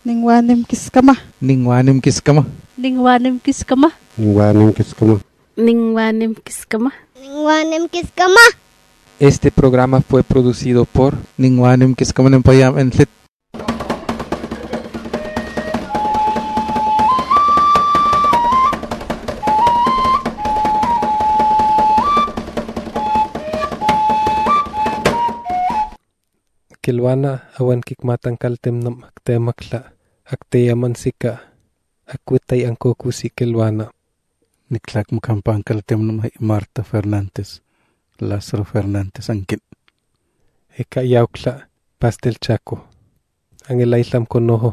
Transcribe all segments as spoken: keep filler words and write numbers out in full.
Ningwanim kiskama. Ningwanim kiskama. Ningwanim kiskama. Ningwanim kiskama. Ningwanim kiskama. Ningwanim kiskama. Este programa fue producido por Ningwanim Kiskama Nempayam en Lit. Kilwana awan kikmatan kaltem nam aktemakla akteyaman sika akwitay ang kokusi kilwana. Niklak mukampan kaltem nam Marta Fernández. Lázaro Fernández angkin. Eka yaukla pastel chaco. Ang ilaylam konoho.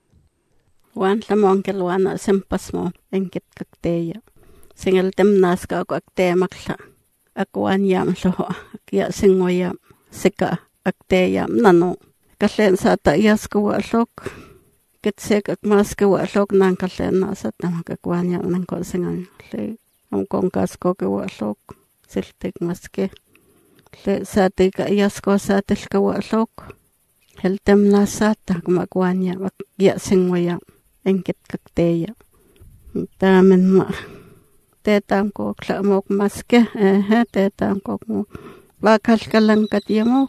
Wan lamong kilwana sempas mo engkit kakteya. Singal tem naska ako aktemakla. Akwan yam loho. Kaya singoyam sika. Akteyam nano. Kalen sa taiyas ko walok. Kitsek ak mas ko walok nang kalen nasa tamakakwan yam nang konsengan. Le ang kongkas ko ko walok. Siltik maske. Le sa tika iyas ko sa tilka walok. Heltem nasa tamakakwan yam. Akya singwayam. Engkit kakteya. Tamen ma. Tetang ko klamok maske. Eh, tetang ko mo. Bakal kalang katyamok.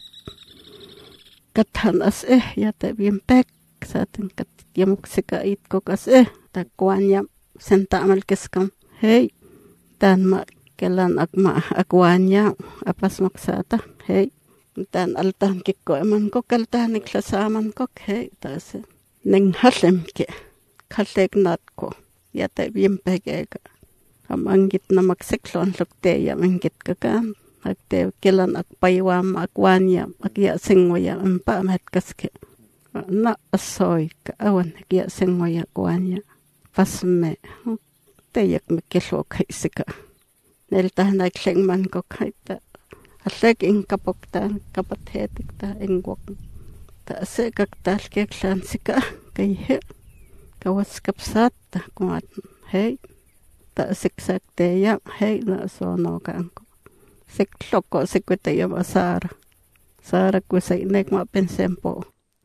Katan as eh ya te bimpek satin kat yamuk sika it ko kas eh takwanya senta amal kiskam hey tan ma kelan akma akwanya apas maksata hey tan altan kikko eman ko kaltan iklasaman ko hey tas ning halem ke khalek nat ko ya te bimpek eka amangit na makseklon lukte ya mangit kakan akte kelan akpaiwam akwanya akya singwaya ampa mat kaske na asoy ka awan akya singwaya akwanya pasme tayak mekelo kaisika nelta na klengman ko kaita atlek in kapokta kapathetik ta ingwak ta se kaktal ke klan sika kai he kawas kapsat ta kuat hey ta siksak te ya hey na so no kan Sikloko sikwita yung Sara. Sara ko sa inek mga pensempo.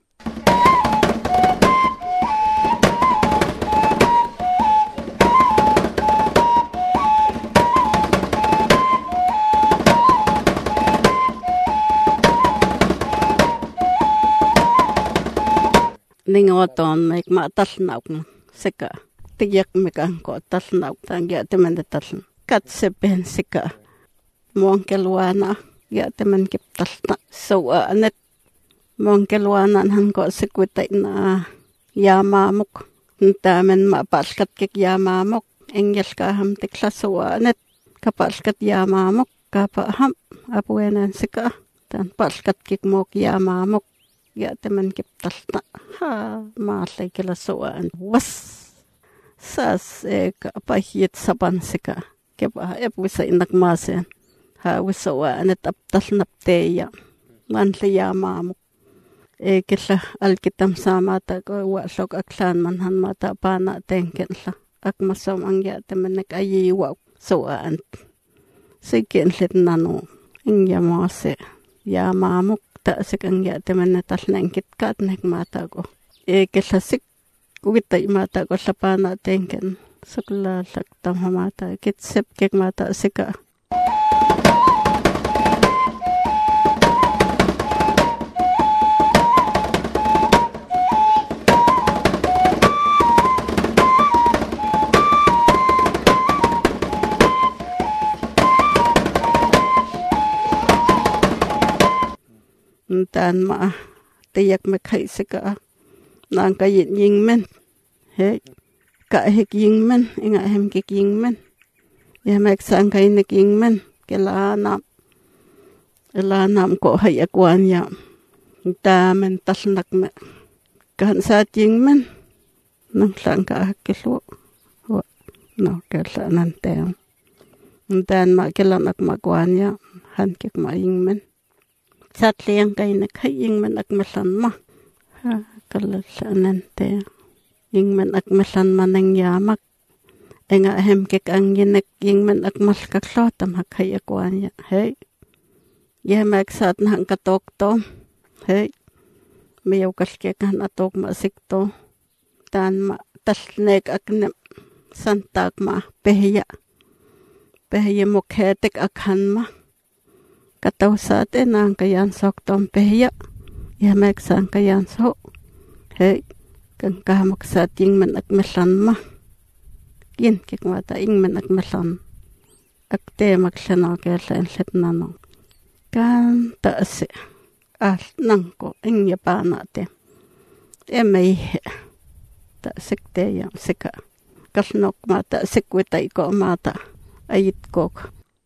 Ningoton may matalnaw mo. Sika. Tiyak may kang ko talnaw. Tangya timan na talnaw. Katsepen sika. Mongkelwana ya teman kiptalna so anet mongkelwana han ko sikwitay na yamamok tamen mapalkat kik yamamok engel ka ham tikla so anet kapalkat yamamok kapaham apuenan sika tan palkat kik mok yamamok ya teman kiptalna ha malay kila so an was sas e kapahit saban sika kepa epusa inakmasen ha wisawa anet aptal napteya manli yamamok e kila alkitam samata ko walok aklan manhan mata pana tenkenla akmasam angya temenek ayiwa soan siken lit nano ingya mose yamamok ta sikangya temenetal nengkit kat nek mata ko e kila sik witay mata ko sapana tenken sukla laktam mata kitsep kek mata sika tan ma tiyak me khai sika nang ka yin ying men he ka hek ying men inga hem kik ying men ya mek sang kai nek ying men kela nam ela nam ko hay akwan ya ta men talnak me kan sa ying men nang sang ka kelo wa no kela nan te tan ma kela nak ma kwan ya han kik ma ying men Satliang kay naghaying man akmalan ma. Ha, kalasanante. Yung man akmalan man ang yamak. E nga hem kik ang yinek yung man akmal kaklotam hakayakwan ya. Hey. Yemek sat na hang katok to. Hey. Mayaw kalkik han atok maasik to. taan ma talnek akne santak ma pehya pehya mokhetek akhan ma katawsat enang kayan soktom pehya yamek sang kayan so hey kan kamak sa ting man akmelan ma kin kikmata ing man akmelan akte maklano kela enlet nano kan ta se al nanko ing yapana te emei ta sekte ya seka kalnok mata sekweta iko mata ayit kok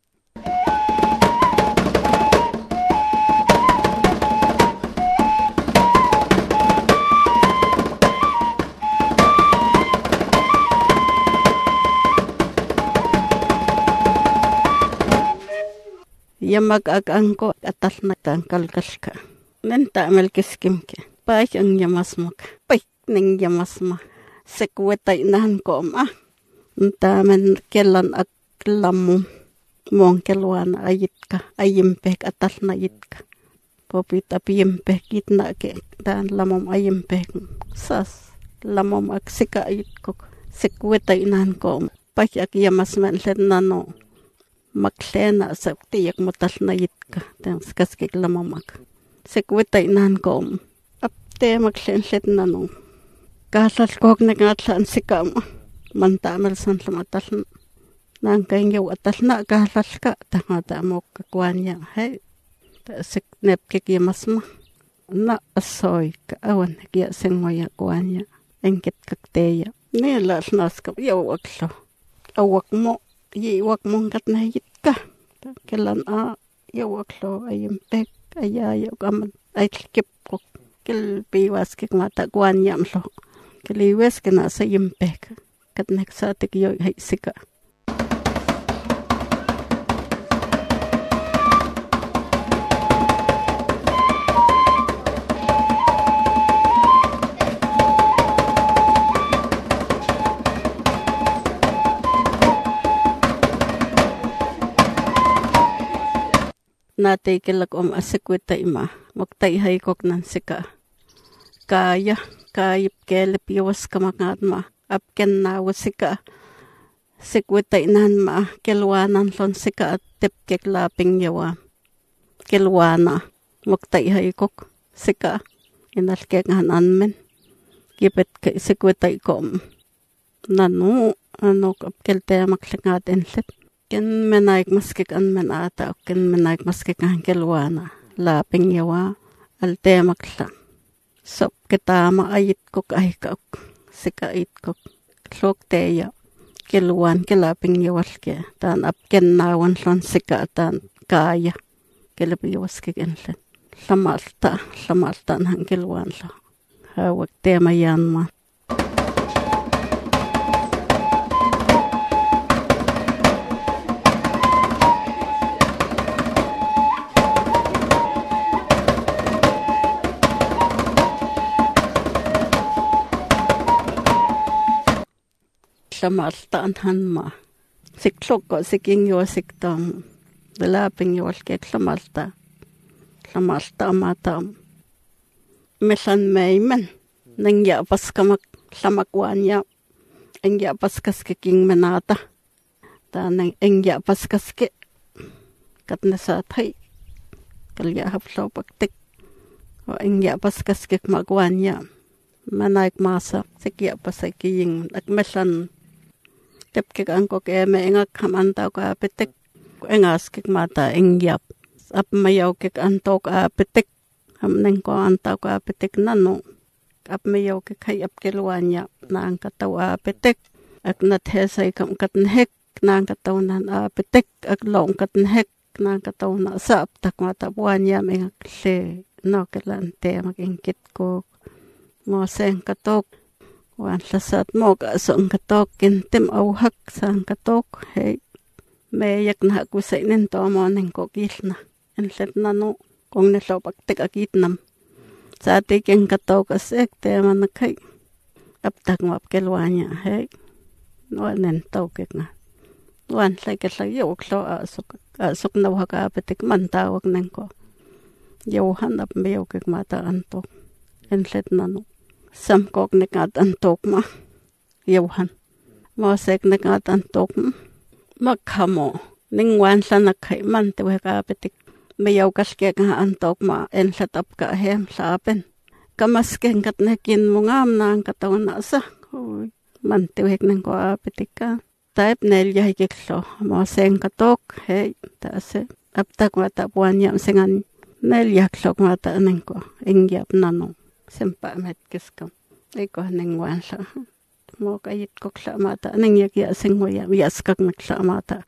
yamak agangko atal na tangkalkalka nenta melkiskimke paik ang yamasmak paik ning yamasma sekweta inahan ko ma nta men kelan aklamu mong kelwana ayitka ayimpek atal na yitka popit apiyimpek kitna ke dan lamom ayimpek sas lamom aksika ayitkok sekweta inahan ko paik ak yamasman lednano maklena sa tiyak motal na yitka dan skaskik lamamak sekweta inahan ko apte maklen lednano kahal kog nagatlan sikam mantamel san lamatal nang kaingyaw atal na kahal ka tangata mo kakwanya hey ta siknep kikimasma na asoy ka awan kya sengoya kwanya engket kakteya nila snaska yaw aklo awak mo yiwak mong kat na yitka kelan a yaw aklo ayimpek ayayo kaman ay kip ko kel piwas kik mata kwanya mlo keliwes kena sa yimpek kat neksa tik yo hay sika natay kilak om asekweta ima maktay hay kok nan sika kaya kayip kelip yawas kamakat ma apken na wasika sekweta inan ma kelwanan lon sika at tepkek laping yawa kelwana maktay hay kok sika inalkek hanan men kipet ke sekweta ikom nanu ano apkel te maklengat enlet ken menaik maskik an menata ken menaik maskik an kelwana laping yawa alte makla sop ketama ayit kok ay kok sika it kok klok teya kelwan kelaping yawal ke tan apken nawan lon sika tan kaya kelapi yawas ke enlet lamalta lamalta nang kelwan la hawak tema yan ma lamalta anhan ma siklok ko siking yo siktam laping yo ke lamalta lamalta matam melan meimen nangya paskamak lamakwanya engya paskas ke king menata ta nang engya paskas ke katna sa thai kalya haplo paktik o engya paskas ke magwanya manaik masa sikya pasaking at melan tepkek angko ke me engak kamanta ka petek engas kek mata engyap ap mayaw kek antok a petek hamneng ko antaw ka petek nano ap mayaw kek hayap kelwanya na ang kataw a petek ak nathesay kam katnhek na ang kataw nan a petek ak long katnhek na ang kataw na sap tak mata buanya engak le no kelante magingkit ko mo seng katok wan lasat mo ka song katok kintem auhak sang katok hey me yak na ku sa inen to mo ning ko kilna enlet na no kong ne lo paktek akit nam sa te ken katok asek te man kai ap tak map kelwanya hey no nen to kek na wan sai ke sa yo klo asuk asuk na wa ka petek man tawak nen ko yo han ap me yo kek mata anto enlet na no samkok nekat antokma Johan Mosek nekat antokma makhamo ningwan sanakai man te weka petik me yaukaske ka antokma en setap ka hem sapen kamasken kat nekin mungam nang katawna sa man te wek nang ko apetika type nel ya hikeklo mosen katok he ta se aptak mata puanya sengan nel yak lok mata nang ko ingyap nano sempa met kiskam iko ningwan sa mo kayit ko kla mata nang yak ya singmoya yaskak nakla mata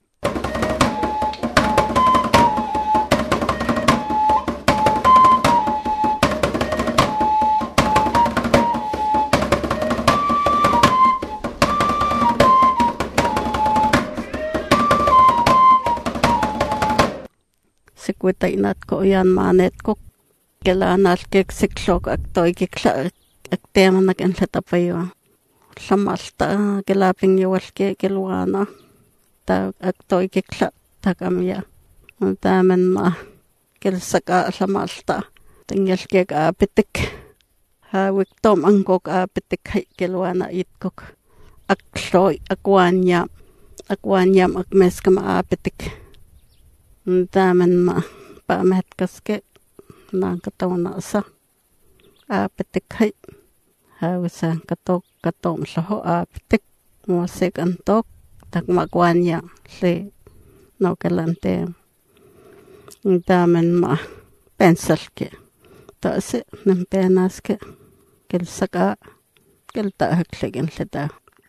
Sikuita inat ko yan manet ko kailangan kek siklok ak toy kikla ak tema nak en setapayo samalta kelaping yawal ke kelwana ta ak toy kikla takamya tamen ma kel saka samalta tingel ke ka pitik ha wik tom angkok a pitik hay kelwana itkok ak toy akwanya akwanya ak mes kama a pitik Damen ma pamet kaske nang katawna sa apetik hay hawisa katok katom saho apetik mosek antok tak makwanya le no kalante damen ma pencil ke ta se nem penas ke kel saka kel ta haklegen leta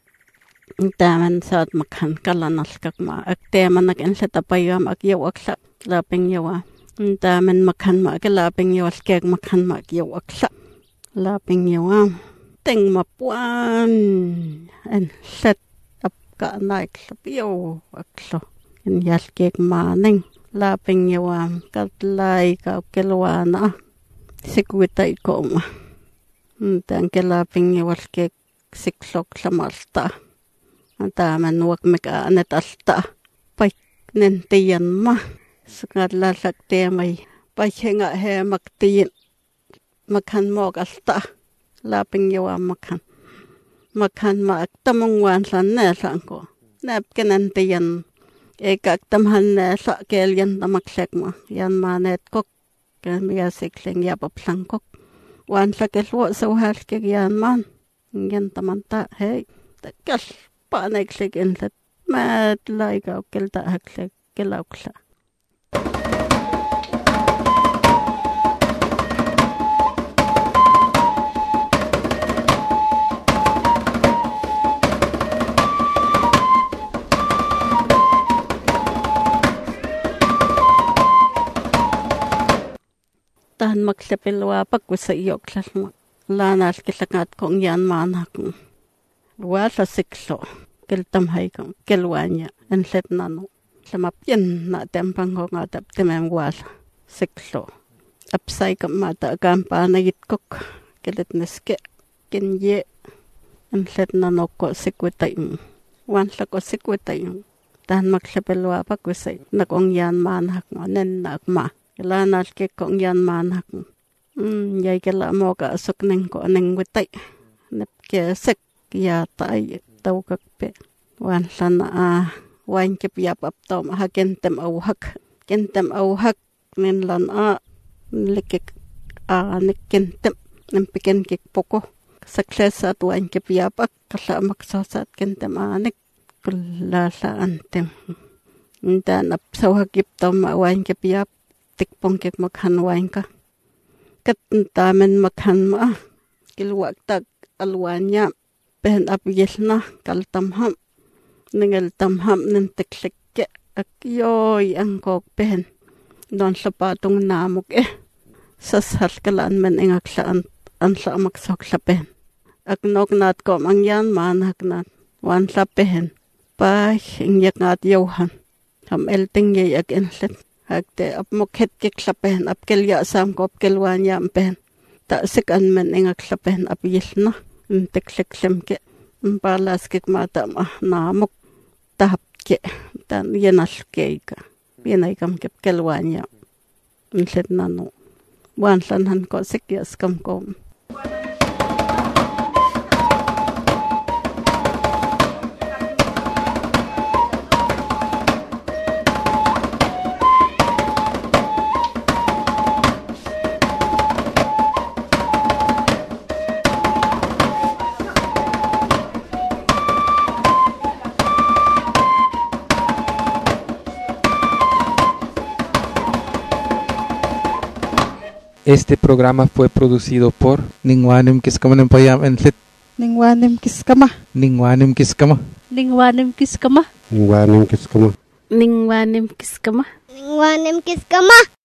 Damen saat makan kalanal kakma akte manak en seta payam ak yaw aksa lapeng yawa damen makan ma ke lapeng yawa skek makan ma yaw aksa lapeng yawa teng mapuan en set ap ka naik sapio akso en yaskek maneng lapeng yawa katlai ka kelwana sikuita ikoma dan ke lapeng yawa skek siklok samalta Damen wak meka anet alta paik nentiyan ma sekat lasak temay paik henga he maktiyin makan mok alta laping yawa makan makan ma aktamungwan sa nesan ko nep kenentiyan eka aktamhan nesa kelyan tamaksek ma yan manet kok kan miya sikling yapaplang kok wan sa keswo sa uhal kek yan man yan tamanta hey takas Panek slik inlet mat laika kelta haklek kelaukla. Tahan maksepilwa pagkusa iyok lasma lanas kilakat kong yan manakong. Wala sikso keltam haikam kelwanya en set nano samapyen na tempang ko nga tap temem wala sikso apsay kam mata kampa na yitkok kelet neske kenye en set nano ko sikwitay wan sa ko sikwitay tan maksapelwa pa ko say nakong yan manhak mo nen nakma kailangan ke kong yan manhak mm yay kala mo ka asok neng ko neng witay nepke sek ya tay tau kakpe wan sana a wan ke piap ap tom ha kentem au hak kentem au hak nen lan a lekek a nek kentem nem piken kek poko success at wan ke piap ak kala maksasat kentem a nek pula sa antem dan ap sau hakip tom wan ke piap tik pong kek makhan wan ka kat tamen makhan ma kilwak tak alwanya pen ap yelna kal tamham ningel tamham nen teklekke ak yoy angkok pen don sapatung namuk eh sasar kalan men engak saan an sa maksok sa pen ak nok nat ko mangyan manak nat wan sa pen pa ingyak nat yohan ham elting ye ak enlet akte ap mokhet kek sa pen ap kelya sam kop kelwanya pen ta sik an men engak sa pen ap yelna teklek ke balas kek mata ma namuk tahap ke dan yenas keika yenai kam kep kelwanya nset nano wan san han ko sikyas kam kom Este programa fue producido por Ningwanim kiskama ng payam entlit. Ningwanim kiskama. Ningwanim kiskama. Ningwanim kiskama. Ningwanim kiskama. Ningwanim kiskama. Ningwanim kiskama.